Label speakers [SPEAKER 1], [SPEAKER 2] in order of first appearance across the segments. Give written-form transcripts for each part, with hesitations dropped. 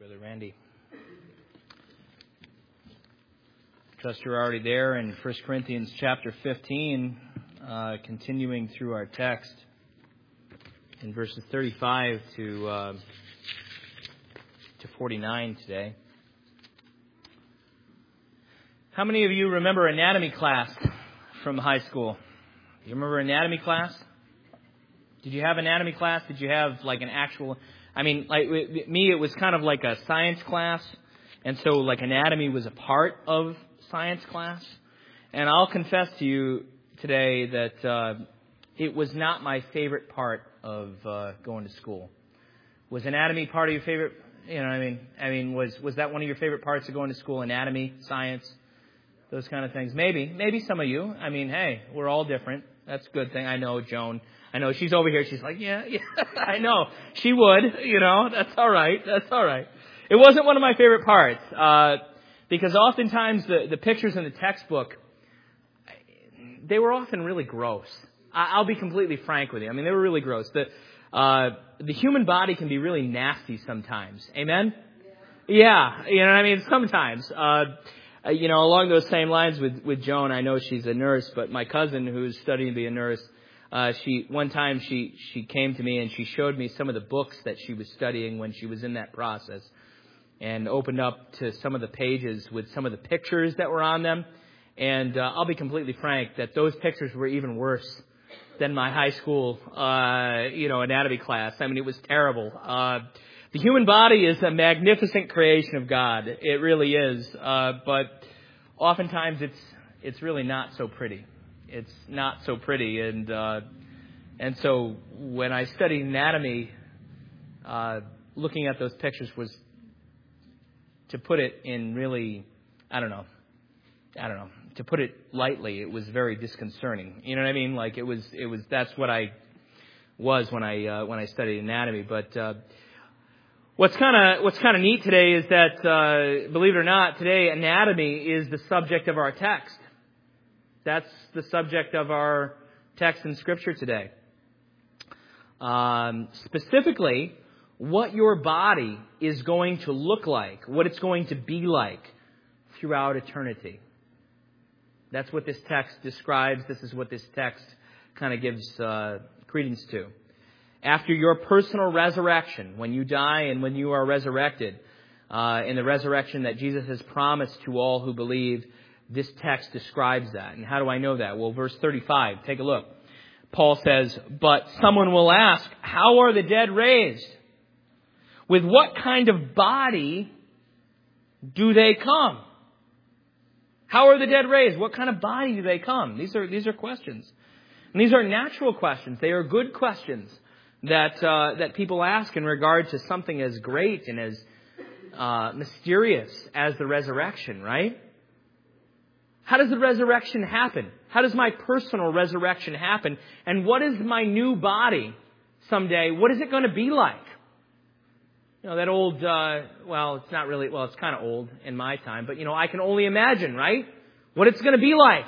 [SPEAKER 1] Brother Randy. Trust you're already there in 1 Corinthians chapter 15, continuing through our text in verses 35 to 49 today. How many of you remember anatomy class from high school? You remember anatomy class? Did you have anatomy class? Did you have like an actual... like me, it was kind of like a science class. And so like anatomy was a part of science class. And I'll confess to you today that it was not my favorite part of going to school. Was anatomy part of your favorite? You know what I mean? Was that one of your favorite parts of going to school? Anatomy, science, those kind of things? Maybe some of you. Hey, we're all different. That's a good thing. I know Joan. I know she's over here. She's like, yeah, I know. She would, that's all right. It wasn't one of my favorite parts, because oftentimes the pictures in the textbook, they were often really gross. I'll be completely frank with you. they were really gross. The human body can be really nasty sometimes. Amen? Yeah, sometimes. Along those same lines with Joan, I know she's a nurse, but my cousin who's studying to be a nurse, one time she came to me and she showed me some of the books that she was studying when she was in that process, and opened up to some of the pages with some of the pictures that were on them. And I'll be completely frank that those pictures were even worse than my high school, anatomy class. It was terrible. The human body is a magnificent creation of God. It really is. But oftentimes it's really not so pretty. It's not so pretty. And so when I studied anatomy, looking at those pictures was, to put it in really, to put it lightly, it was very disconcerting. You know what I mean? Like it was, that's what I was when I studied anatomy. But, what's kind of neat today is that, believe it or not, today anatomy is the subject of our text. That's the subject of our text in Scripture today. Specifically, what your body is going to look like, what it's going to be like throughout eternity. That's what this text describes. This is what this text kind of gives credence to. After your personal resurrection, when you die and when you are resurrected, in the resurrection that Jesus has promised to all who believe, this text describes that. And how do I know that? Well, verse 35, take a look. Paul says, "But someone will ask, how are the dead raised? With what kind of body do they come?" How are the dead raised? What kind of body do they come? These are questions. And these are natural questions. They are good questions that people ask in regard to something as great and as mysterious as the resurrection, right? How does the resurrection happen? How does my personal resurrection happen? And what is my new body someday? What is it going to be like? That old, it's not really, it's kind of old in my time, but I can only imagine, right? What it's going to be like.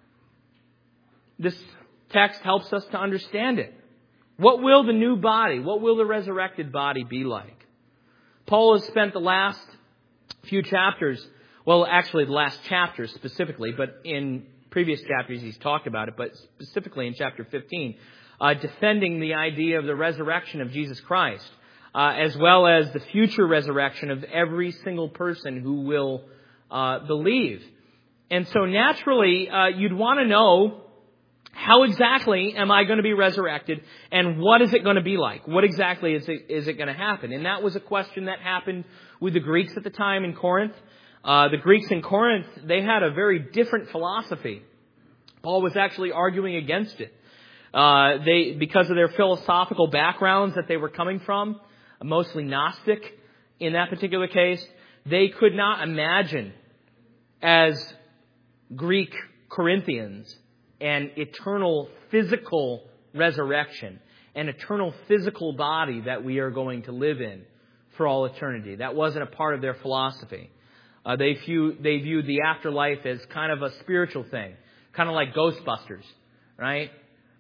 [SPEAKER 1] This text helps us to understand it. What will the new body, what will the resurrected body be like? Paul has spent the last few chapters, the last chapter specifically, but in previous chapters he's talked about it, but specifically in chapter 15, defending the idea of the resurrection of Jesus Christ, as well as the future resurrection of every single person who will believe. And so naturally, you'd want to know, how exactly am I going to be resurrected, and what is it going to be like? What exactly is it going to happen? And that was a question that happened with the Greeks at the time in Corinth. The Greeks in Corinth, they had a very different philosophy. Paul was actually arguing against it. Because of their philosophical backgrounds that they were coming from, mostly Gnostic in that particular case, they could not imagine, as Greek Corinthians, an eternal physical resurrection, an eternal physical body that we are going to live in for all eternity. That wasn't a part of their philosophy. They viewed the afterlife as kind of a spiritual thing, kind of like Ghostbusters, right?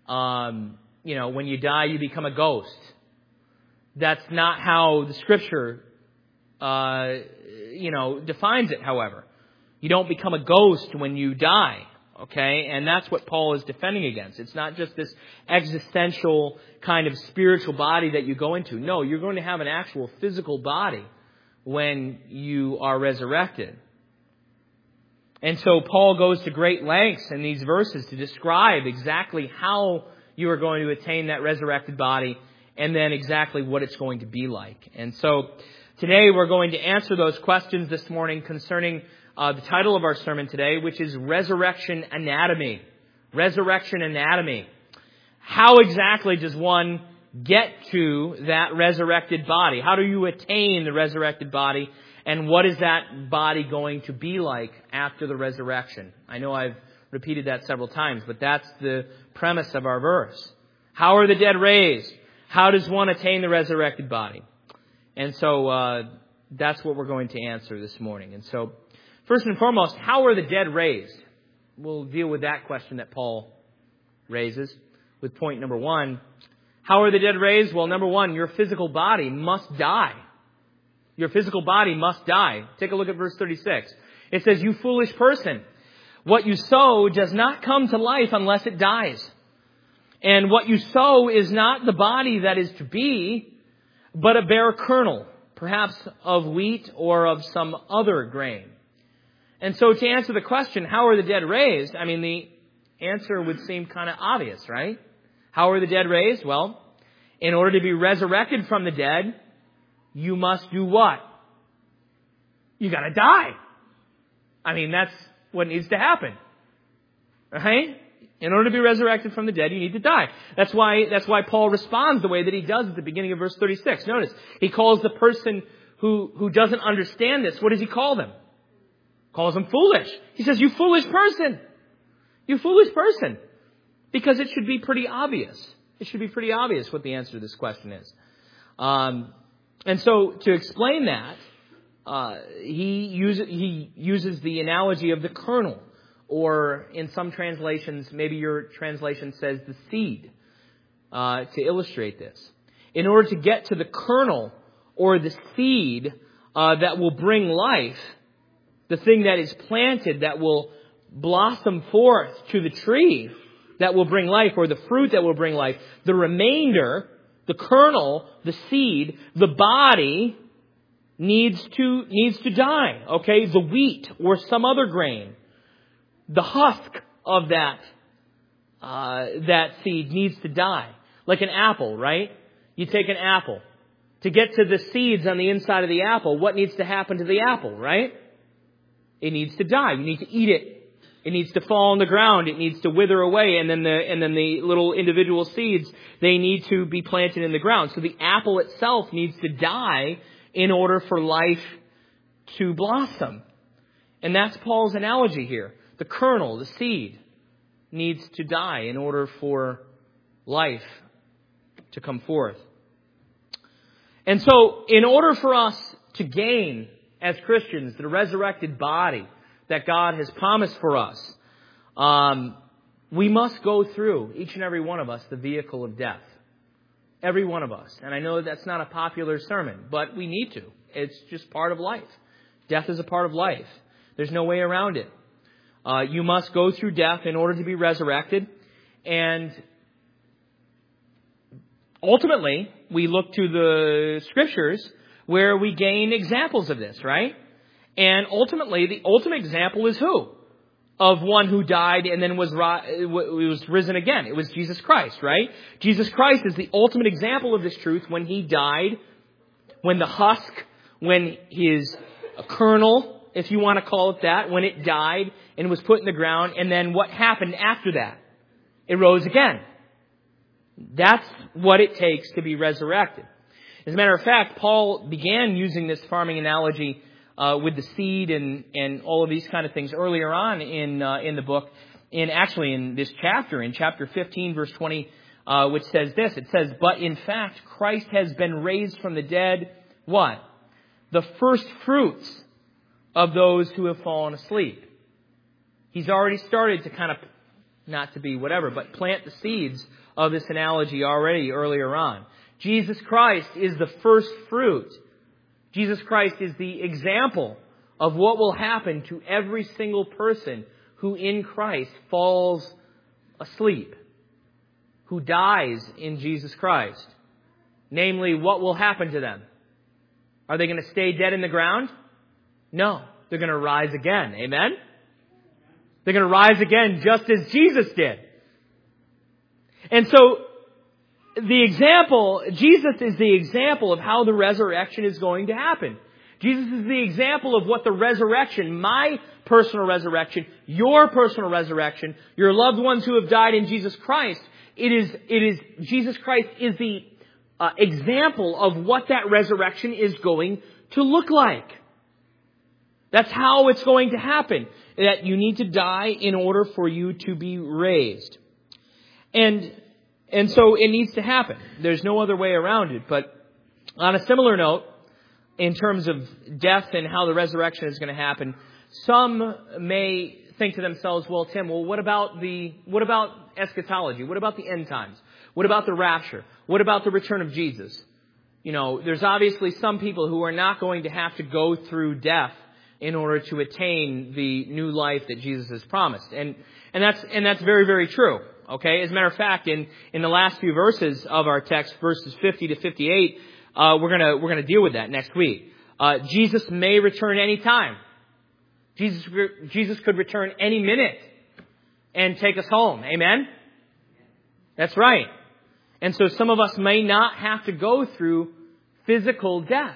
[SPEAKER 1] When you die, you become a ghost. That's not how the Scripture defines it, however. You don't become a ghost when you die. Okay? And that's what Paul is defending against. It's not just this existential kind of spiritual body that you go into. No, you're going to have an actual physical body when you are resurrected. And so Paul goes to great lengths in these verses to describe exactly how you are going to attain that resurrected body and then exactly what it's going to be like. And so today we're going to answer those questions this morning concerning the title of our sermon today, which is Resurrection Anatomy. Resurrection Anatomy. How exactly does one get to that resurrected body? How do you attain the resurrected body? And what is that body going to be like after the resurrection? I know I've repeated that several times, but that's the premise of our verse. How are the dead raised? How does one attain the resurrected body? And so that's what we're going to answer this morning. And so first and foremost, how are the dead raised? We'll deal with that question that Paul raises with point number one. How are the dead raised? Well, number one, your physical body must die. Your physical body must die. Take a look at verse 36. It says, "You foolish person, what you sow does not come to life unless it dies. And what you sow is not the body that is to be, but a bare kernel, perhaps of wheat or of some other grain." And so to answer the question, how are the dead raised? I mean, the answer would seem kind of obvious, right? How are the dead raised? Well, in order to be resurrected from the dead, you must do what? You got to die. I mean, that's what needs to happen. Right? In order to be resurrected from the dead, you need to die. That's why Paul responds the way that he does at the beginning of verse 36. Notice, he calls the person who doesn't understand this, what does he call them? Calls them foolish. He says, "You foolish person. You foolish person." Because it should be pretty obvious. It should be pretty obvious what the answer to this question is. And so to explain that, he uses the analogy of the kernel, or in some translations, maybe your translation says the seed, to illustrate this. In order to get to the kernel or the seed that will bring life, the thing that is planted that will blossom forth to the tree that will bring life, or the fruit that will bring life, the remainder, the kernel, the seed, the body needs to die. Okay, the wheat or some other grain, the husk of that seed needs to die. Like an apple, right? You take an apple. To get to the seeds on the inside of the apple, what needs to happen to the apple, right? It needs to die. You need to eat it. It needs to fall on the ground. It needs to wither away. And then the little individual seeds, they need to be planted in the ground. So the apple itself needs to die in order for life to blossom. And that's Paul's analogy here. The kernel, the seed, needs to die in order for life to come forth. And so in order for us to gain, as Christians, the resurrected body that God has promised for us, we must go through, each and every one of us, the vehicle of death. Every one of us. And I know that's not a popular sermon, but we need to. It's just part of life. Death is a part of life. There's no way around it. You must go through death in order to be resurrected. And ultimately, we look to the Scriptures where we gain examples of this, right? And ultimately, the ultimate example is who? Of one who died and then was risen again. It was Jesus Christ, right? Jesus Christ is the ultimate example of this truth when he died, when the husk, when his kernel, if you want to call it that, when it died and was put in the ground, and then what happened after that? It rose again. That's what it takes to be resurrected. As a matter of fact, Paul began using this farming analogy with the seed and all of these kind of things earlier on in the book, in this chapter, in chapter 15, verse 20, which says this. It says, "But in fact, Christ has been raised from the dead," what? "The first fruits of those who have fallen asleep." He's already started to kind of, not to be whatever, but plant the seeds of this analogy already earlier on. Jesus Christ is the first fruit Jesus Christ is the example of what will happen to every single person who in Christ falls asleep, who dies in Jesus Christ. Namely, what will happen to them? Are they going to stay dead in the ground? No. They're going to rise again. Amen? They're going to rise again just as Jesus did. And so, Jesus is the example of how the resurrection is going to happen. Jesus is the example of what the resurrection, my personal resurrection, your personal resurrection, your loved ones who have died in Jesus Christ, Jesus Christ is the example of what that resurrection is going to look like. That's how it's going to happen. That you need to die in order for you to be raised. And so it needs to happen. There's no other way around it. But on a similar note, in terms of death and how the resurrection is going to happen, some may think to themselves, well, Tim, what about eschatology? What about the end times? What about the rapture? What about the return of Jesus? You know, there's obviously some people who are not going to have to go through death in order to attain the new life that Jesus has promised. And that's very, very true. Okay? As a matter of fact, in the last few verses of our text, verses 50 to 58, we're gonna deal with that next week. Jesus may return any time. Jesus could return any minute and take us home. Amen? That's right. And so some of us may not have to go through physical death.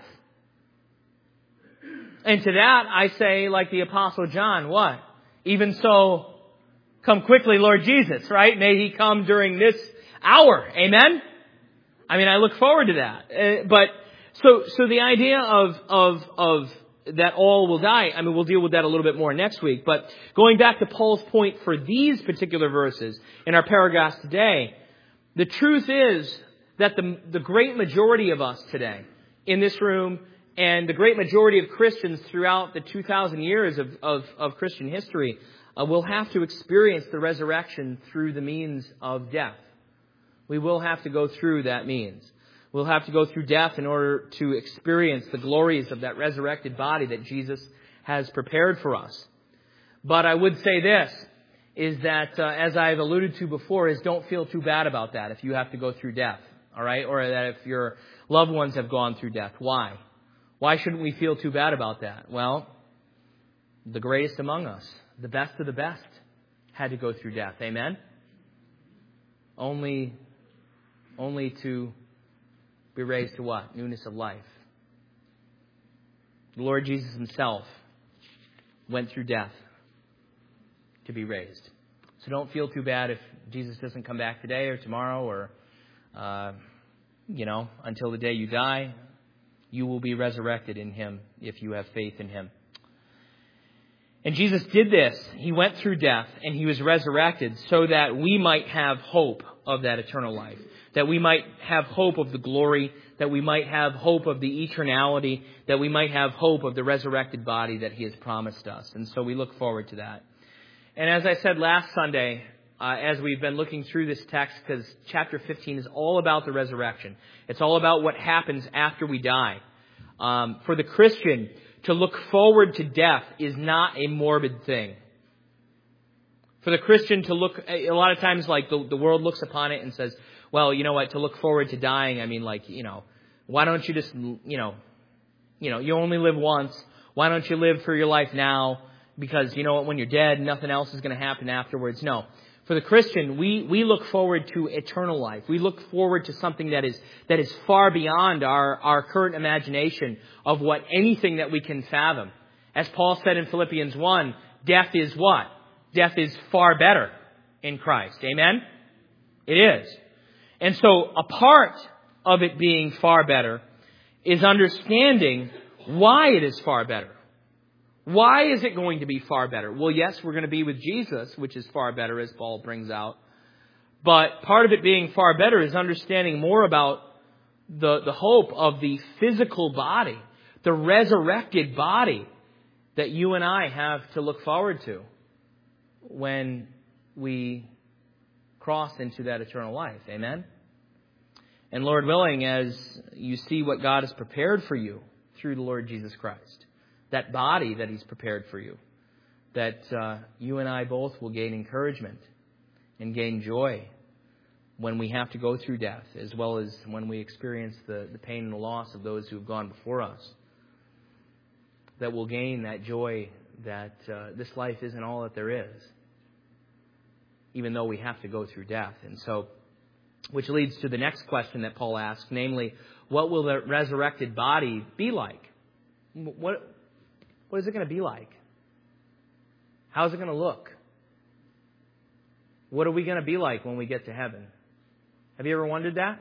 [SPEAKER 1] And to that, I say, like the Apostle John, what? Even so, come quickly, Lord Jesus, right? May He come during this hour. Amen? I mean, I look forward to that. But so the idea of that all will die, I mean, we'll deal with that a little bit more next week. But going back to Paul's point for these particular verses in our paragraphs today, the truth is that the great majority of us today in this room and the great majority of Christians throughout the 2,000 years of Christian history will have to experience the resurrection through the means of death. We will have to go through that means. We'll have to go through death in order to experience the glories of that resurrected body that Jesus has prepared for us. But I would say this, is that, as I've alluded to before, is don't feel too bad about that if you have to go through death. All right? Or that if your loved ones have gone through death. Why? Why shouldn't we feel too bad about that? Well, the greatest among us, the best of the best, had to go through death. Amen? Only to be raised to what? Newness of life. The Lord Jesus Himself went through death to be raised. So don't feel too bad if Jesus doesn't come back today or tomorrow or, until the day you die. You will be resurrected in Him if you have faith in Him. And Jesus did this. He went through death and He was resurrected so that we might have hope of that eternal life. That we might have hope of the glory. That we might have hope of the eternality. That we might have hope of the resurrected body that He has promised us. And so we look forward to that. And as I said last Sunday, as we've been looking through this text, because chapter 15 is all about the resurrection. It's all about what happens after we die. For the Christian, to look forward to death is not a morbid thing. For the Christian to look, a lot of times, like the world looks upon it and says, well, you know what, to look forward to dying, I mean, why don't you just, you only live once. Why don't you live for your life now? Because, you know what, when you're dead, nothing else is going to happen afterwards. No. For the Christian, we look forward to eternal life. We look forward to something that is far beyond our current imagination of what anything that we can fathom. As Paul said in Philippians 1, death is what? Death is far better in Christ. Amen? It is. And so a part of it being far better is understanding why it is far better. Why is it going to be far better? Well, yes, we're going to be with Jesus, which is far better, as Paul brings out. But part of it being far better is understanding more about the hope of the physical body, the resurrected body that you and I have to look forward to when we cross into that eternal life. Amen? And Lord willing, as you see what God has prepared for you through the Lord Jesus Christ. That body that He's prepared for you. That you and I both will gain encouragement and gain joy when we have to go through death, as well as when we experience the pain and the loss of those who have gone before us. That we'll gain that joy that this life isn't all that there is, even though we have to go through death. And so, which leads to the next question that Paul asks, namely, what will the resurrected body be like? What is it going to be like? How's it going to look? What are we going to be like when we get to heaven? Have you ever wondered that?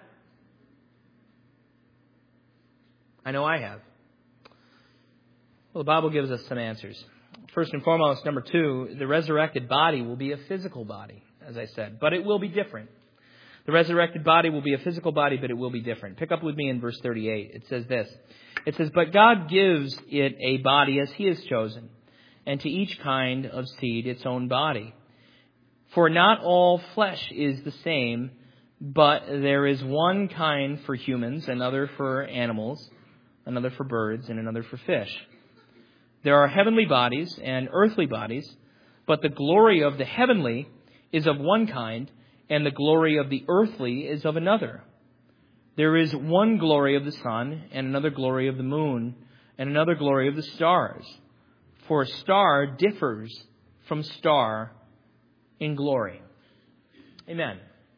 [SPEAKER 1] I know I have. Well, the Bible gives us some answers. First and foremost, number 2, the resurrected body will be a physical body, as I said, but it will be different. The resurrected body will be a physical body, but it will be different. Pick up with me in verse 38. It says this. It says, "But God gives it a body as He has chosen, and to each kind of seed its own body. For not all flesh is the same, but there is one kind for humans, another for animals, another for birds, and another for fish. There are heavenly bodies and earthly bodies, but the glory of the heavenly is of one kind, and the glory of the earthly is of another. There is one glory of the sun, and another glory of the moon, and another glory of the stars. For a star differs from star in glory." Amen.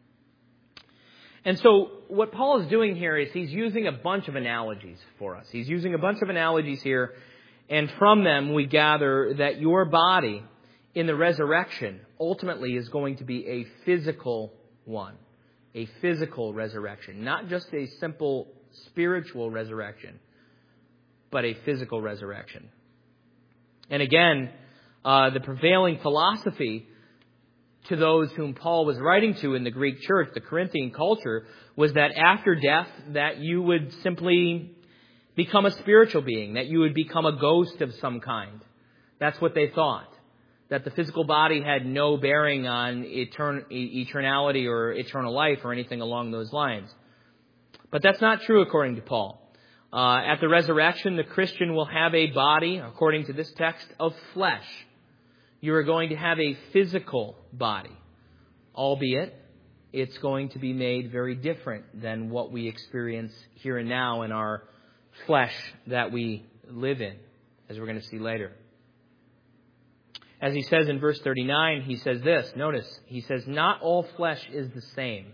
[SPEAKER 1] And so what Paul is doing here is he's using a bunch of analogies for us. He's using a bunch of analogies here, and from them we gather that your body in the resurrection ultimately is going to be a physical one. A physical resurrection. Not just a simple spiritual resurrection, but a physical resurrection. And again, the prevailing philosophy to those whom Paul was writing to in the Greek church, the Corinthian culture, was that after death, that you would simply become a spiritual being, that you would become a ghost of some kind. That's what they thought. That the physical body had no bearing on eternality or eternal life or anything along those lines. But that's not true according to Paul. At the resurrection, the Christian will have a body, according to this text, of flesh. You are going to have a physical body, albeit it's going to be made very different than what we experience here and now in our flesh that we live in, as we're going to see later. As he says in verse 39, he says this. Notice, he says, "Not all flesh is the same."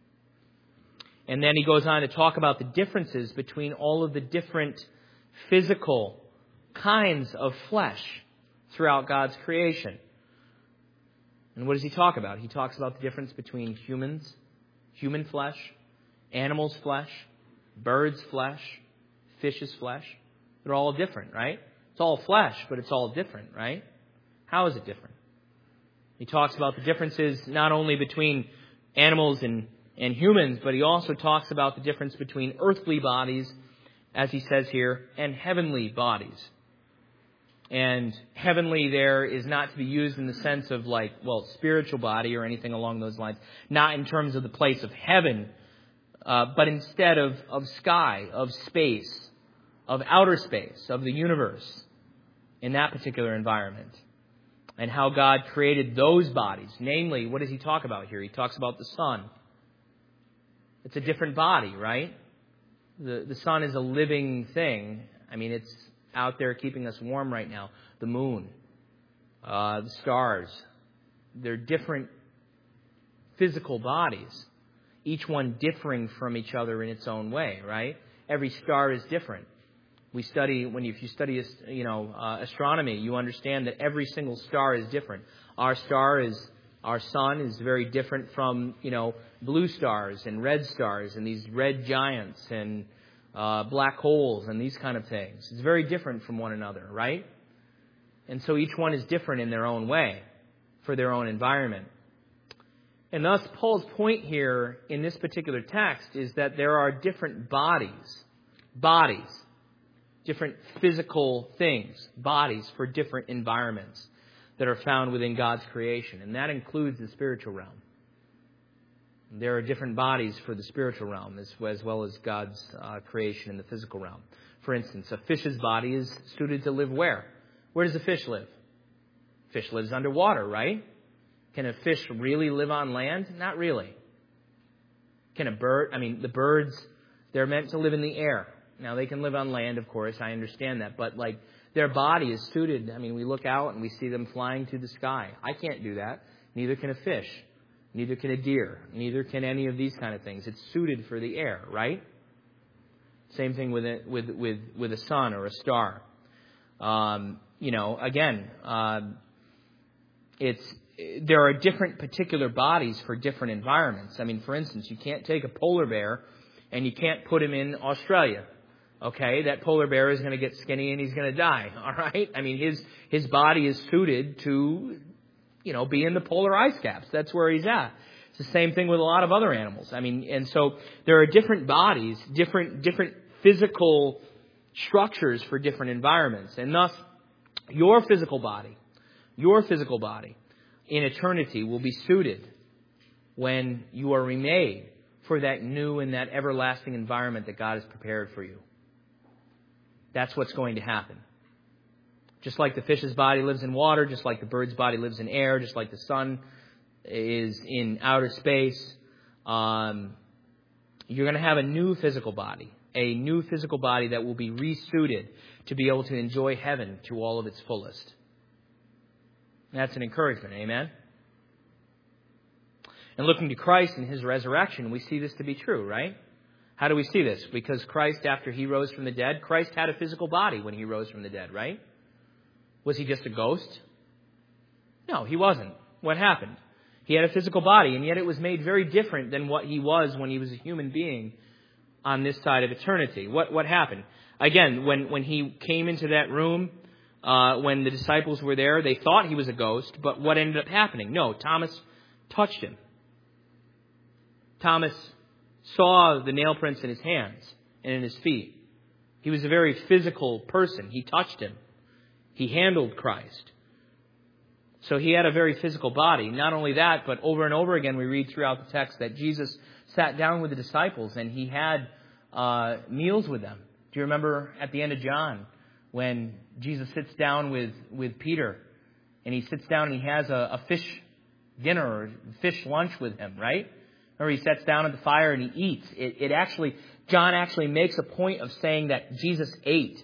[SPEAKER 1] And then he goes on to talk about the differences between all of the different physical kinds of flesh throughout God's creation. And what does he talk about? He talks about the difference between humans, human flesh, animals' flesh, birds' flesh, fish's flesh. They're all different, right? It's all flesh, but it's all different, right? How is it different? He talks about the differences not only between animals and humans, but he also talks about the difference between earthly bodies, as he says here, and heavenly bodies. And heavenly there is not to be used in the sense of spiritual body or anything along those lines. Not in terms of the place of heaven, but instead of sky, of space, of outer space, of the universe, in that particular environment. And how God created those bodies. Namely, what does he talk about here? He talks about the sun. It's a different body, right? The sun is a living thing. I mean, it's out there keeping us warm right now. The moon, the stars. They're different physical bodies. Each one differing from each other in its own way, right? Every star is different. If you study astronomy, you understand that every single star is different. Our sun is very different from, blue stars and red stars and these red giants and black holes and these kind of things. It's very different from one another, right? And so each one is different in their own way for their own environment. And thus, Paul's point here in this particular text is that there are different bodies, different physical things, bodies for different environments that are found within God's creation. And that includes the spiritual realm. There are different bodies for the spiritual realm as well as God's creation in the physical realm. For instance, a fish's body is suited to live where? Where does a fish live? Fish lives underwater, right? Can a fish really live on land? Not really. Can a bird? The birds, they're meant to live in the air. Now, they can live on land, of course. I understand that. But, their body is suited. We look out and we see them flying through the sky. I can't do that. Neither can a fish. Neither can a deer. Neither can any of these kind of things. It's suited for the air, right? Same thing with a sun or a star. There are different particular bodies for different environments. For instance, you can't take a polar bear and you can't put him in Australia. Okay, that polar bear is going to get skinny and he's going to die. All right, his body is suited to, be in the polar ice caps. That's where he's at. It's the same thing with a lot of other animals. And so there are different bodies, different physical structures for different environments, and thus your physical body in eternity will be suited when you are remade for that new and that everlasting environment that God has prepared for you. That's what's going to happen. Just like the fish's body lives in water, just like the bird's body lives in air, just like the sun is in outer space, you're going to have a new physical body that will be resuited to be able to enjoy heaven to all of its fullest. That's an encouragement, amen? And looking to Christ and His resurrection, we see this to be true, right? How do we see this? Because Christ, after He rose from the dead, Christ had a physical body when He rose from the dead, right? Was He just a ghost? No, He wasn't. What happened? He had a physical body, and yet it was made very different than what He was when He was a human being on this side of eternity. What happened? Again, when He came into that room, when the disciples were there, they thought He was a ghost, but what ended up happening? No, Thomas touched Him. Thomas saw the nail prints in His hands and in His feet. He was a very physical person. He touched Him. He handled Christ. So He had a very physical body. Not only that, but over and over again we read throughout the text that Jesus sat down with the disciples and He had meals with them. Do you remember at the end of John when Jesus sits down with Peter and He sits down and He has a fish dinner or fish lunch with him, right? Or He sits down at the fire and He eats. John actually makes a point of saying that Jesus ate.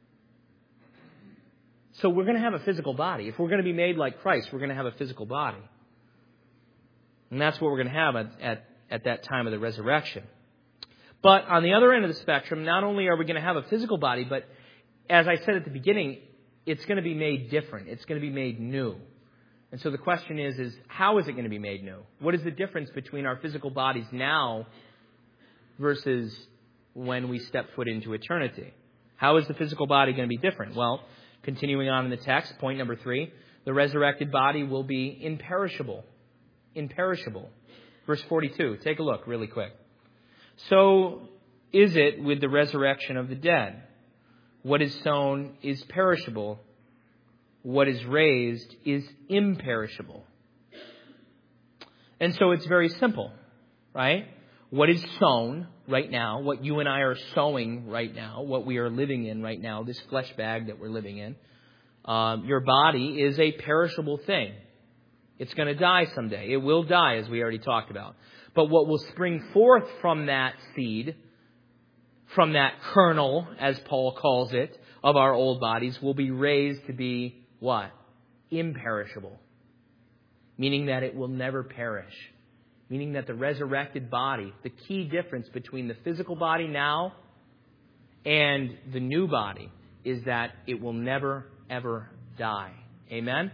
[SPEAKER 1] So we're going to have a physical body. If we're going to be made like Christ, we're going to have a physical body. And that's what we're going to have at that time of the resurrection. But on the other end of the spectrum, not only are we going to have a physical body, but as I said at the beginning, it's going to be made different. It's going to be made new. And so the question is how is it going to be made new? What is the difference between our physical bodies now versus when we step foot into eternity? How is the physical body going to be different? Well, continuing on in the text, point number 3, the resurrected body will be imperishable. Imperishable. Verse 42, take a look really quick. So is it with the resurrection of the dead. What is sown is perishable. What is raised is imperishable. And so it's very simple, right? What is sown right now, what you and I are sowing right now, what we are living in right now, this flesh bag that we're living in, your body is a perishable thing. It's going to die someday. It will die, as we already talked about. But what will spring forth from that seed, from that kernel, as Paul calls it, of our old bodies, will be raised to be what? Imperishable. Meaning that it will never perish. Meaning that the resurrected body, the key difference between the physical body now and the new body is that it will never, ever die. Amen?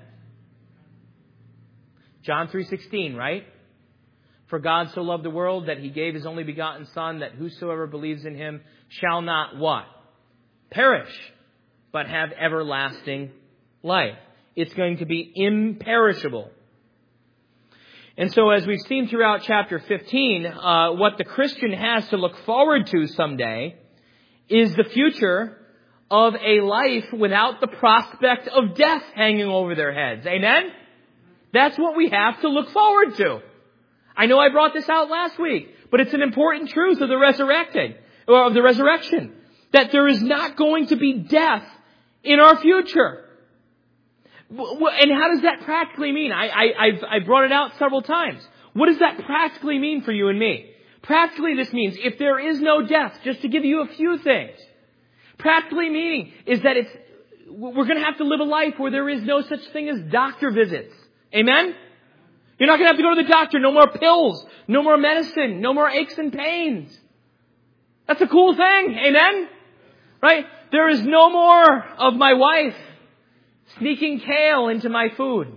[SPEAKER 1] John 3:16, right? For God so loved the world that He gave His only begotten Son, that whosoever believes in Him shall not what? Perish, but have everlasting life. It's going to be imperishable. And so as we've seen throughout chapter 15, what the Christian has to look forward to someday is the future of a life without the prospect of death hanging over their heads. Amen? That's what we have to look forward to. I know I brought this out last week, but it's an important truth of the resurrection. That there is not going to be death in our future. And how does that practically mean? I've brought it out several times. What does that practically mean for you and me? Practically, this means if there is no death, just to give you a few things. Practically meaning is that we're going to have to live a life where there is no such thing as doctor visits. Amen? You're not going to have to go to the doctor. No more pills. No more medicine. No more aches and pains. That's a cool thing. Amen? Right? There is no more of my wife sneaking kale into my food.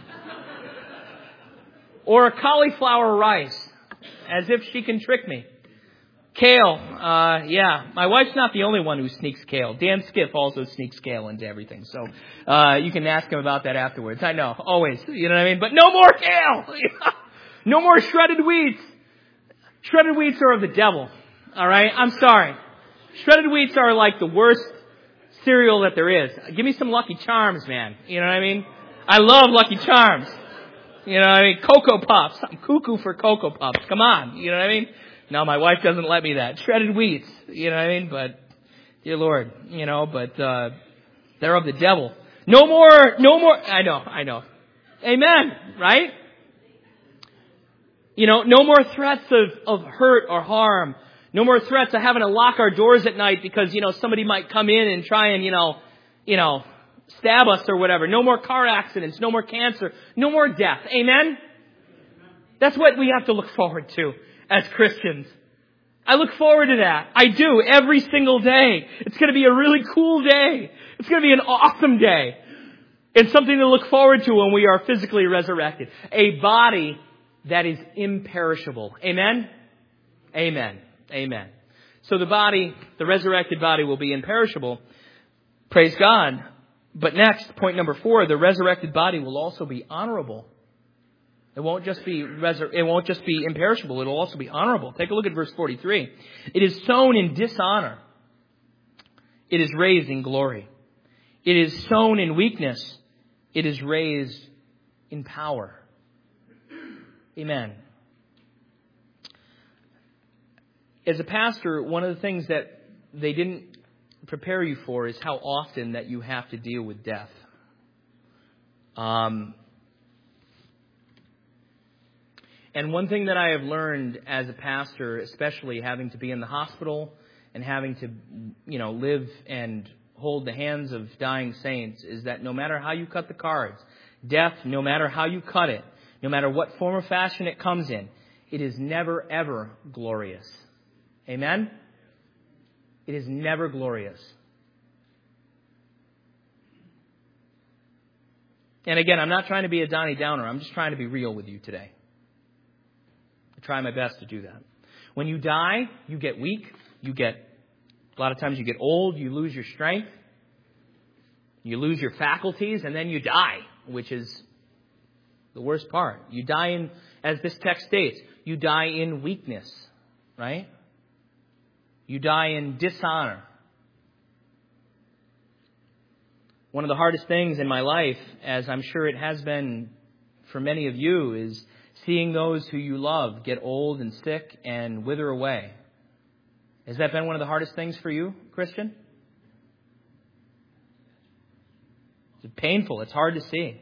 [SPEAKER 1] Or cauliflower rice. As if she can trick me. Kale. Yeah. My wife's not the only one who sneaks kale. Dan Skiff also sneaks kale into everything. So, you can ask him about that afterwards. I know. Always. You know what I mean? But no more kale! No more shredded wheats. Shredded wheats are of the devil. Alright? I'm sorry. Shredded wheats are like the worst cereal that there is. Give me some Lucky Charms, man. You know what I mean? I love Lucky Charms. You know what I mean? Cocoa Puffs. I'm cuckoo for Cocoa Puffs. Come on. You know what I mean? No, my wife doesn't let me that. Shredded wheats. You know what I mean? But, dear Lord, but they're of the devil. No more. I know. Amen. Right? No more threats of hurt or harm. No more threats of having to lock our doors at night because, somebody might come in and try and, stab us or whatever. No more car accidents. No more cancer. No more death. Amen? That's what we have to look forward to as Christians. I look forward to that. I do every single day. It's going to be a really cool day. It's going to be an awesome day. It's something to look forward to when we are physically resurrected. A body that is imperishable. Amen? Amen. Amen. So the resurrected body will be imperishable. Praise God. But next, point number 4, the resurrected body will also be honorable. It won't just be imperishable. It will also be honorable. Take a look at verse 43. It is sown in dishonor. It is raised in glory. It is sown in weakness. It is raised in power. Amen. As a pastor, one of the things that they didn't prepare you for is how often that you have to deal with death. And one thing that I have learned as a pastor, especially having to be in the hospital and having to, live and hold the hands of dying saints, is that no matter how you cut the cards, death, no matter how you cut it, no matter what form or fashion it comes in, it is never, ever glorious. Amen? It is never glorious. And again, I'm not trying to be a Donnie Downer. I'm just trying to be real with you today. I try my best to do that. When you die, you get weak. A lot of times you get old. You lose your strength. You lose your faculties, and then you die, which is the worst part. You die in, as this text states, you die in weakness, right? You die in dishonor. One of the hardest things in my life, as I'm sure it has been for many of you, is seeing those who you love get old and sick and wither away. Has that been one of the hardest things for you, Christian? It's painful. It's hard to see.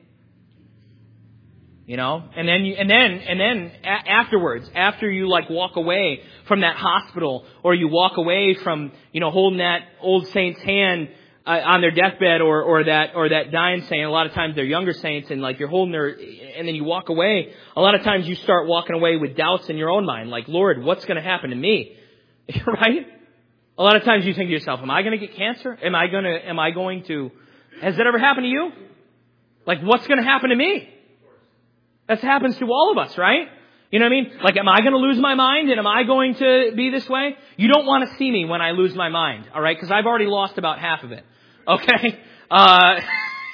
[SPEAKER 1] And then afterwards, after you walk away from that hospital, or you walk away from, holding that old saint's hand on their deathbed, or that dying saint. A lot of times they're younger saints, and you're holding and then you walk away. A lot of times you start walking away with doubts in your own mind, like, Lord, what's going to happen to me? Right? A lot of times you think to yourself, am I going to get cancer? Am I going to, has that ever happened to you? What's going to happen to me? That happens to all of us, right? You know what I mean? Am I going to lose my mind? And am I going to be this way? You don't want to see me when I lose my mind, all right? Because I've already lost about half of it. Okay? I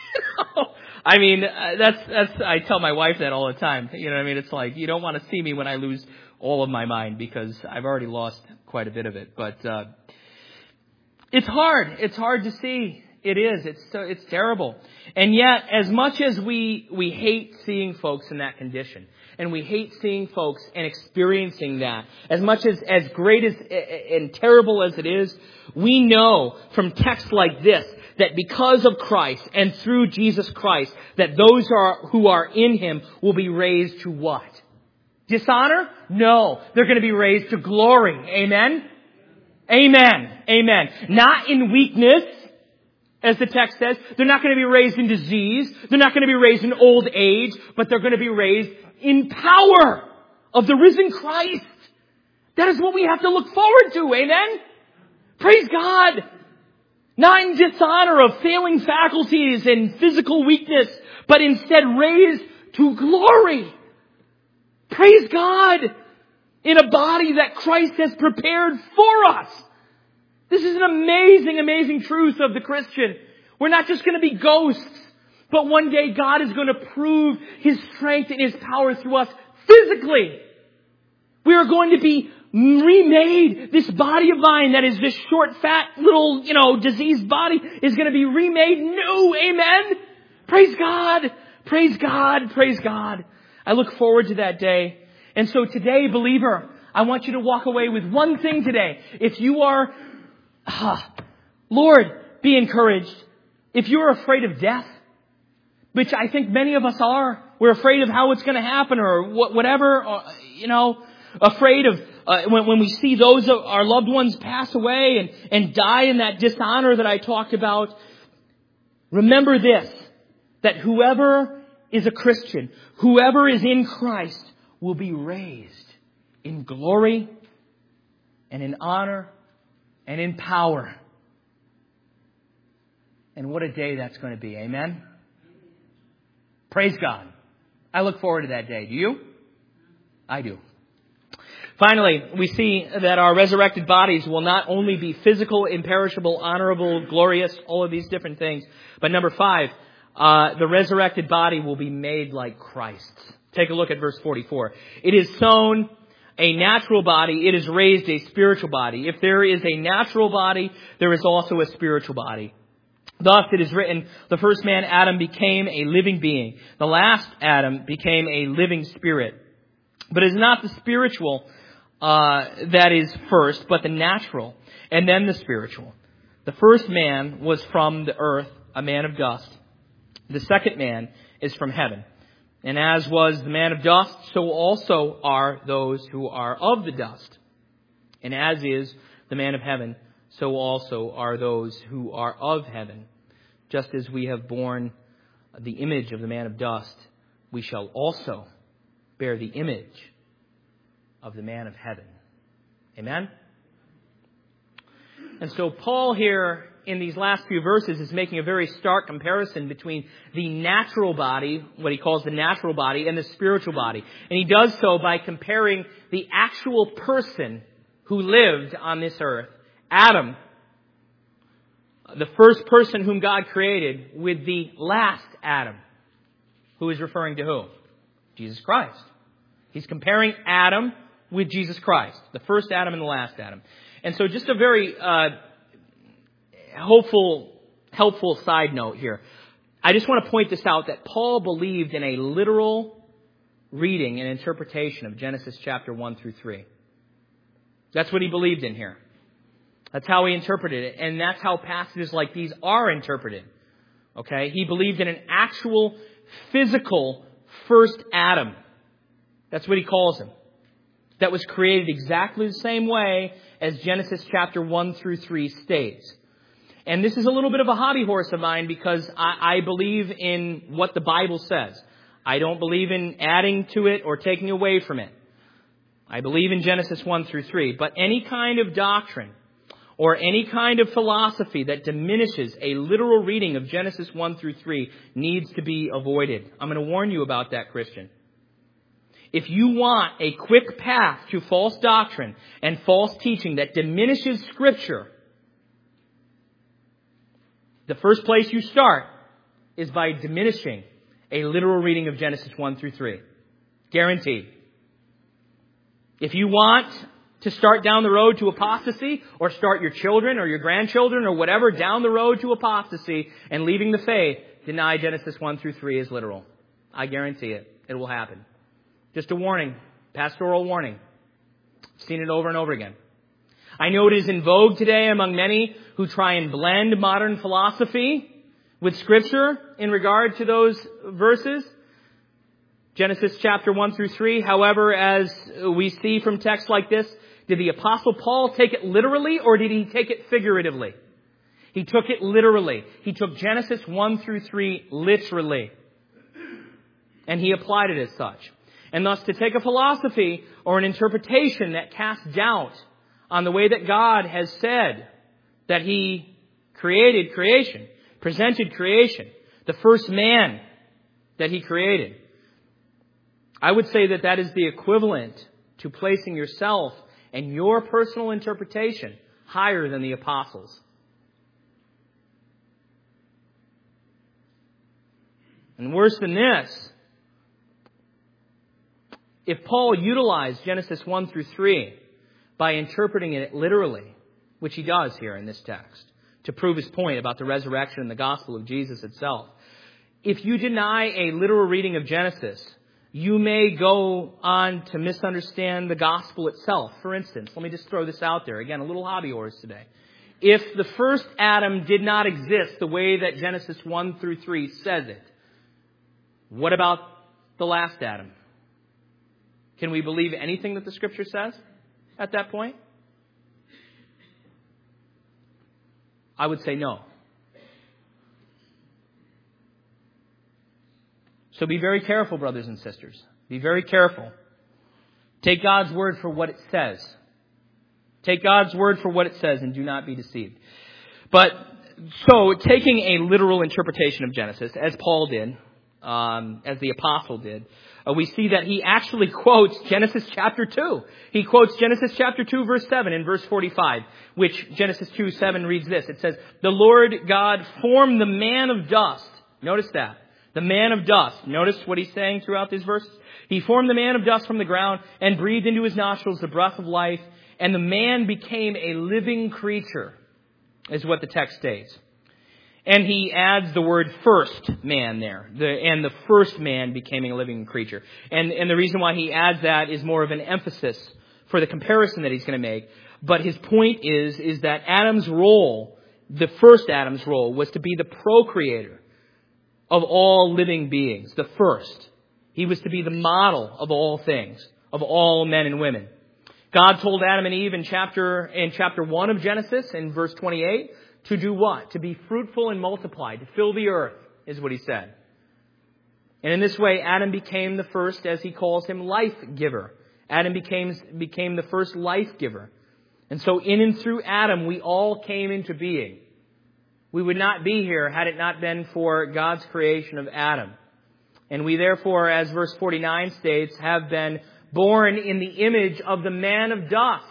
[SPEAKER 1] tell my wife that all the time. You know what I mean? It's you don't want to see me when I lose all of my mind, because I've already lost quite a bit of it. But it's hard. It's hard to see. It is. It's terrible. And yet, as much as we hate seeing folks in that condition, and we hate seeing folks and experiencing that, as much as great as and terrible as it is, we know from texts like this that because of Christ and through Jesus Christ, that those who are in Him will be raised to what? Dishonor? No. They're going to be raised to glory. Amen? Amen. Amen. Not in weakness, as the text says. They're not going to be raised in disease. They're not going to be raised in old age. But they're going to be raised in power of the risen Christ. That is what we have to look forward to. Amen? Praise God. Not in dishonor of failing faculties and physical weakness, but instead raised to glory. Praise God. In a body that Christ has prepared for us. This is an amazing, amazing truth of the Christian. We're not just going to be ghosts, but one day God is going to prove His strength and His power through us physically. We are going to be remade. This body of mine that is this short, fat, little, diseased body is going to be remade new. Amen? Praise God. Praise God. Praise God. I look forward to that day. And so today, believer, I want you to walk away with one thing today. If you are, Lord, be encouraged. If you're afraid of death, which I think many of us are, we're afraid of how it's going to happen or whatever, afraid of when we see those of our loved ones pass away and die in that dishonor that I talked about. Remember this, that whoever is a Christian, whoever is in Christ, will be raised in glory and in honor and in power. And what a day that's going to be. Amen? Praise God. I look forward to that day. Do you? I do. Finally, we see that our resurrected bodies will not only be physical, imperishable, honorable, glorious, all of these different things, but number 5, the resurrected body will be made like Christ's. Take a look at verse 44. It is sown a natural body. It is raised a spiritual body. If there is a natural body, there is also a spiritual body. Thus it is written, the first man, Adam, became a living being. The last Adam became a living spirit. But it is not the spiritual that is first, but the natural, and then the spiritual. The first man was from the earth, a man of dust. The second man is from heaven. And as was the man of dust, so also are those who are of the dust. And as is the man of heaven, so also are those who are of heaven. Just as we have borne the image of the man of dust, we shall also bear the image of the man of heaven. Amen? And so Paul here in these last few verses is making a very stark comparison between the natural body, what he calls the natural body, and the spiritual body. And he does so by comparing the actual person who lived on this earth, Adam, the first person whom God created, with the last Adam, who is referring to who? Jesus Christ. He's comparing Adam with Jesus Christ, the first Adam and the last Adam. And so just a very helpful side note here. I just want to point this out, that Paul believed in a literal reading and interpretation of Genesis chapter 1 through 3. That's what he believed in here. That's how he interpreted it. And that's how passages like these are interpreted. Okay? He believed in an actual physical first Adam. That's what he calls him. That was created exactly the same way as Genesis chapter 1 through 3 states. And this is a little bit of a hobby horse of mine because I believe in what the Bible says. I don't believe in adding to it or taking away from it. I believe in Genesis 1 through 3. But any kind of doctrine or any kind of philosophy that diminishes a literal reading of Genesis 1 through 3 needs to be avoided. I'm going to warn you about that, Christian. If you want a quick path to false doctrine and false teaching that diminishes Scripture, the first place you start is by diminishing a literal reading of Genesis 1 through 3. Guaranteed. If you want to start down the road to apostasy, or start your children or your grandchildren or whatever down the road to apostasy and leaving the faith, deny Genesis 1 through 3 is literal. I guarantee it. It will happen. Just a warning. Pastoral warning. I've seen it over and over again. I know it is in vogue today among many who try and blend modern philosophy with Scripture in regard to those verses. Genesis chapter 1 through 3. However, as we see from texts like this, did the Apostle Paul take it literally or did he take it figuratively? He took it literally. He took Genesis 1 through 3 literally. And he applied it as such. And thus to take a philosophy or an interpretation that casts doubt on the way that God has said that He created creation, presented creation, the first man that He created. I would say that that is the equivalent to placing yourself and your personal interpretation higher than the apostles. And worse than this, if Paul utilized Genesis 1 through 3 by interpreting it literally, which he does here in this text, to prove his point about the resurrection and the gospel of Jesus itself, if you deny a literal reading of Genesis, you may go on to misunderstand the gospel itself. For instance, let me just throw this out there. Again, a little hobby horse today. If the first Adam did not exist the way that Genesis 1 through 3 says it, what about the last Adam? Can we believe anything that the Scripture says at that point? I would say no. So be very careful, brothers and sisters. Be very careful. Take God's word for what it says. Take God's word for what it says and do not be deceived. But, so, taking a literal interpretation of Genesis, as Paul did, as the apostle did, we see that he actually quotes Genesis chapter 2. He quotes Genesis chapter 2 verse 7 and verse 45, which Genesis 2:7 reads this. It says, "The Lord God formed the man of dust." Notice that. The man of dust. Notice what he's saying throughout these verses. "He formed the man of dust from the ground and breathed into his nostrils the breath of life, and the man became a living creature," is what the text states. And he adds the word first man there. And the first man became a living creature. And the reason why he adds that is more of an emphasis for the comparison that he's going to make. But his point is that Adam's role, the first Adam's role, was to be the procreator of all living beings, the first. He was to be the model of all things, of all men and women. God told Adam and Eve in chapter 1 of Genesis, in verse 28, to do what? To be fruitful and multiply, to fill the earth, is what he said. And in this way, Adam became the first, as he calls him, life giver. Adam became the first life giver. And so in and through Adam, we all came into being. We would not be here had it not been for God's creation of Adam. And we therefore, as verse 49 states, have been born in the image of the man of dust,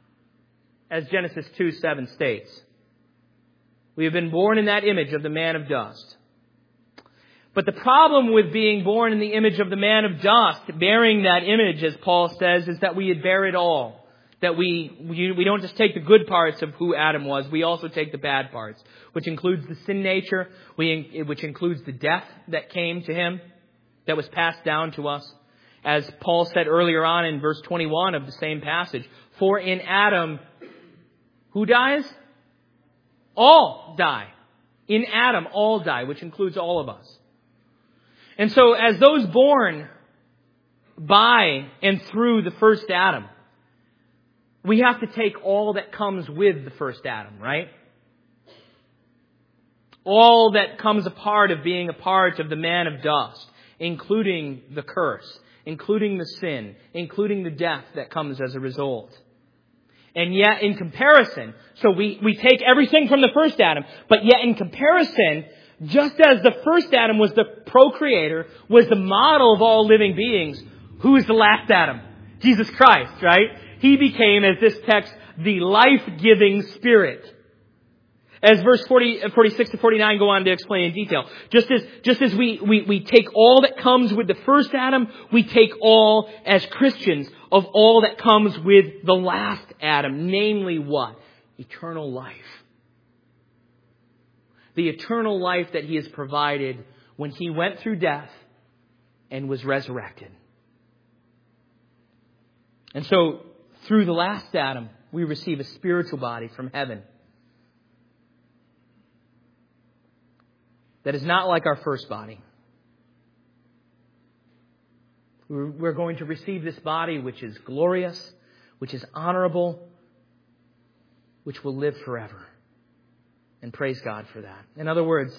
[SPEAKER 1] as Genesis 2:7 states. We have been born in that image of the man of dust. But the problem with being born in the image of the man of dust, bearing that image, as Paul says, is that we bear it all. That we don't just take the good parts of who Adam was, we also take the bad parts, which includes the sin nature, which includes the death that came to him, that was passed down to us. As Paul said earlier on in verse 21 of the same passage, "For in Adam, who dies? All die. In Adam, all die," which includes all of us. And so as those born by and through the first Adam, we have to take all that comes with the first Adam, right? All that comes a part of being a part of the man of dust, including the curse, including the sin, including the death that comes as a result. And yet in comparison, so we take everything from the first Adam, but yet in comparison, just as the first Adam was the procreator, was the model of all living beings, who is the last Adam? Jesus Christ, right? He became, as this text, the life-giving Spirit. As verse 46 to 49 go on to explain in detail. Just as we take all that comes with the first Adam, we take all, as Christians, of all that comes with the last Adam. Namely what? Eternal life. The eternal life that He has provided when He went through death and was resurrected. And so, through the last Adam, we receive a spiritual body from heaven that is not like our first body. We're going to receive this body which is glorious, which is honorable, which will live forever. And praise God for that. In other words,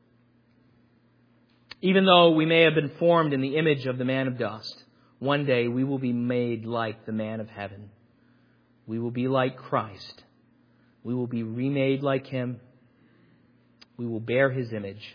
[SPEAKER 1] even though we may have been formed in the image of the man of dust, one day we will be made like the man of heaven. We will be like Christ. We will be remade like Him. We will bear His image.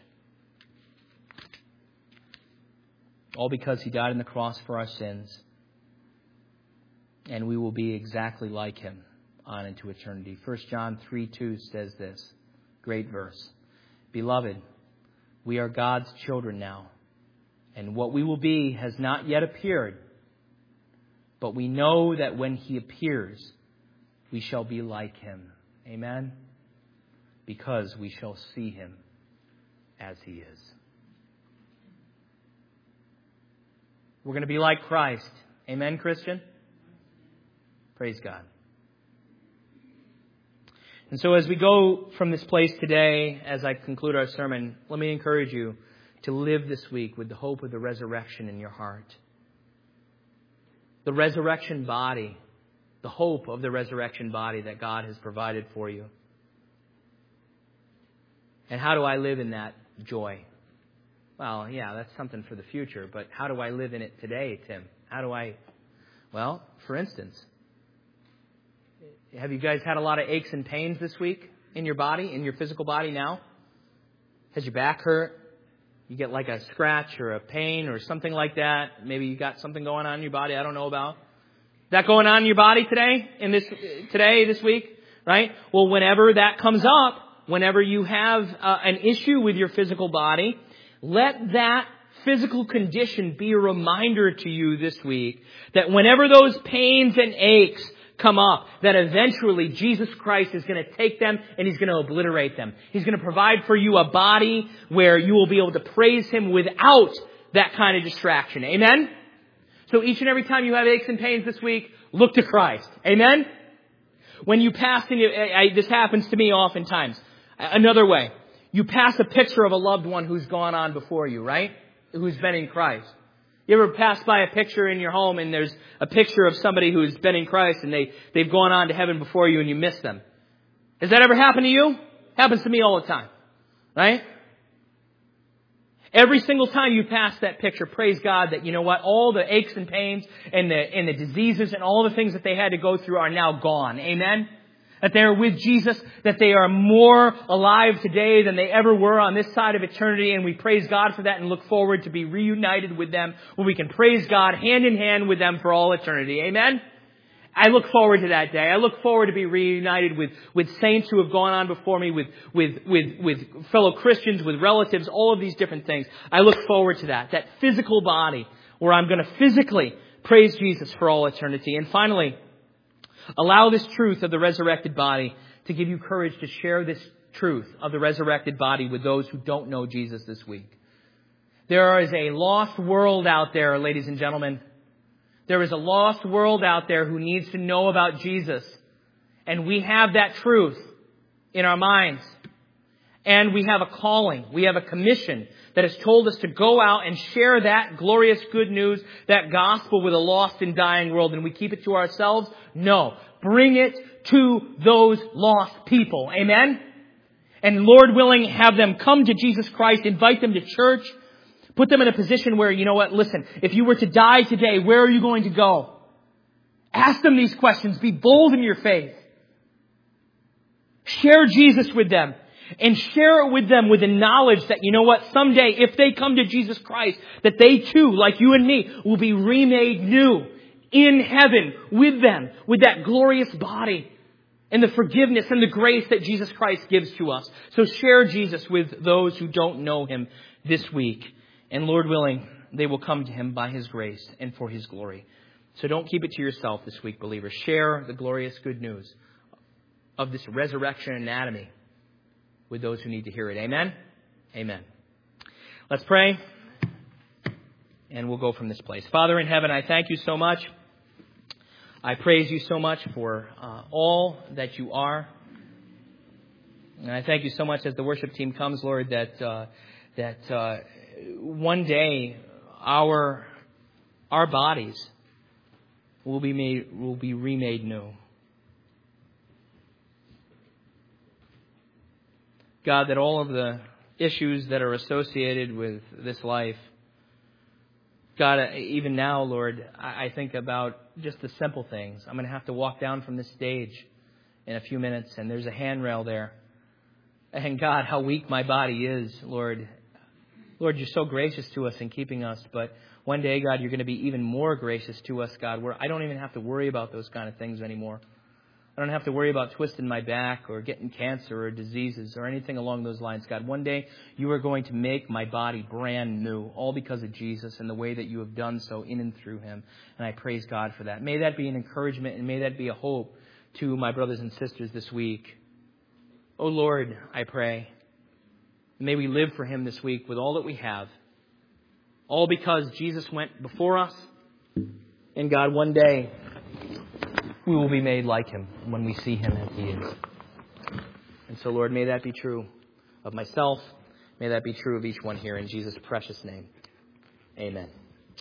[SPEAKER 1] All because He died on the cross for our sins. And we will be exactly like Him on into eternity. 1 John 3:2 says this. Great verse. Beloved, we are God's children now. And what we will be has not yet appeared. But we know that when He appears, we shall be like Him. Amen? Because we shall see Him as He is. We're going to be like Christ. Amen, Christian? Praise God. And so as we go from this place today, as I conclude our sermon, let me encourage you to live this week with the hope of the resurrection in your heart. The resurrection body, the hope of the resurrection body that God has provided for you. And how do I live in that joy? Well, yeah, that's something for the future, but how do I live in it today, Tim? Well, for instance, have you guys had a lot of aches and pains this week in your body, in your physical body now? Has your back hurt? You get like a scratch or a pain or something like that. Maybe you got something going on in your body I don't know about. Is that going on in your body today, this week? Right? Well, whenever that comes up, whenever you have an issue with your physical body, let that physical condition be a reminder to you this week that whenever those pains and aches come up, that eventually Jesus Christ is going to take them and He's going to obliterate them. He's going to provide for you a body where you will be able to praise Him without that kind of distraction. Amen? So each and every time you have aches and pains this week, look to Christ. Amen? When you pass, this happens to me oftentimes. Another way, you pass a picture of a loved one who's gone on before you, right? Who's been in Christ. You ever pass by a picture in your home and there's a picture of somebody who's been in Christ and they've gone on to heaven before you and you miss them? Has that ever happened to you? Happens to me all the time. Right? Every single time you pass that picture, praise God that, you know what, all the aches and pains and the diseases and all the things that they had to go through are now gone. Amen? That they are with Jesus, that they are more alive today than they ever were on this side of eternity. And we praise God for that and look forward to be reunited with them where we can praise God hand in hand with them for all eternity. Amen? I look forward to that day. I look forward to be reunited with saints who have gone on before me, with fellow Christians, with relatives, all of these different things. I look forward to that physical body where I'm going to physically praise Jesus for all eternity. And finally, allow this truth of the resurrected body to give you courage to share this truth of the resurrected body with those who don't know Jesus this week. There is a lost world out there, ladies and gentlemen. There is a lost world out there who needs to know about Jesus. And we have that truth in our minds. And we have a calling. We have a commission that has told us to go out and share that glorious good news, that gospel with a lost and dying world. And we keep it to ourselves? No. Bring it to those lost people. Amen? And Lord willing, have them come to Jesus Christ, invite them to church, put them in a position where, you know what, listen, if you were to die today, where are you going to go? Ask them these questions. Be bold in your faith. Share Jesus with them. And share it with them with the knowledge that, you know what, someday if they come to Jesus Christ, that they too, like you and me, will be remade new in heaven with them, with that glorious body. and the forgiveness and the grace that Jesus Christ gives to us. So share Jesus with those who don't know Him this week. And Lord willing, they will come to Him by His grace and for His glory. So don't keep it to yourself this week, believers. Share the glorious good news of this resurrection anatomy with those who need to hear it. Amen? Amen. Let's pray, and we'll go from this place. Father in heaven, I thank You so much. I praise You so much for all that You are. And I thank You so much as the worship team comes, Lord, that one day our bodies will be remade new. God, that all of the issues that are associated with this life, God, even now, Lord, I think about just the simple things. I'm going to have to walk down from this stage in a few minutes, and there's a handrail there. And God, how weak my body is, Lord. Lord, You're so gracious to us in keeping us, but one day, God, You're going to be even more gracious to us, God, where I don't even have to worry about those kind of things anymore. I don't have to worry about twisting my back or getting cancer or diseases or anything along those lines, God. One day, You are going to make my body brand new, all because of Jesus and the way that You have done so in and through Him. And I praise God for that. May that be an encouragement and may that be a hope to my brothers and sisters this week. Oh, Lord, I pray, may we live for Him this week with all that we have. All because Jesus went before us. And God, one day, we will be made like Him when we see Him as He is. And so, Lord, may that be true of myself. May that be true of each one here in Jesus' precious name. Amen.